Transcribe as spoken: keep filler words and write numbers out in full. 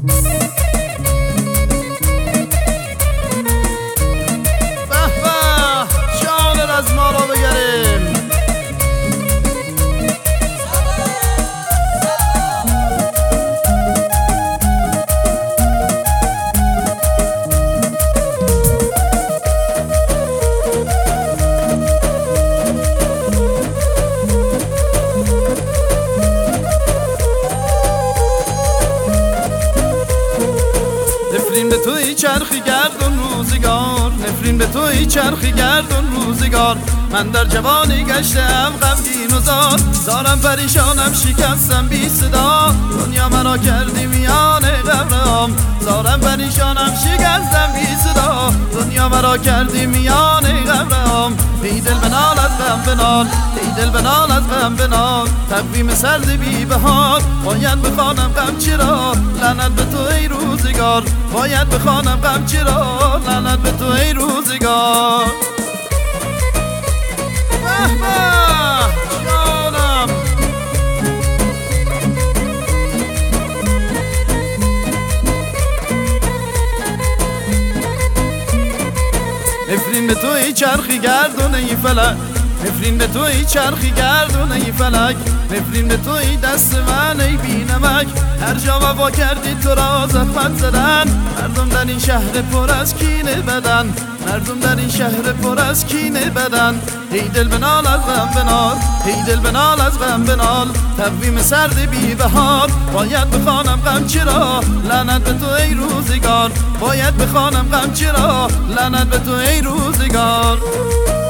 نفرین به توی چرخی گردون روزگار، نفرین به توی چرخی گردون روزگار. من در جوانی گشتم غمگین و زار، زارم پریشانم شکستم بی صدا. دنیا مرا کردی میان قبرم، زارم پریشانم شکستم بی صدا. دنیا مرا کردی میان قبرم. ای دل بنال از غم بنال، ای دل بنال از غم بنال. تقویم سرد بی بهار، باید بخوانم غم چرا. لعنت به تو ای روزگار، باید بخوانم غم چرا. لعنت به تو ای روزگار. به به جانم نفرین به توی چرخی گردون ای فلک، نفرین به توی چرخی گردون ای فلک. نفرین به توی دست من ای بی نمک. هر جا وفا کردی تو را زحمت زدن. مردم در این شهر پر از کینه بدن، مردم در این شهر پر از کینه بدن. ای دل بنال از غم بنال، ای دل بنال از غم بنال. تقویم سرد بی بهار، باید بخوانم غم چرا. لعنت به تو ای روزگار، باید بخوانم غم چرا. لعنت به تو ای روزگار.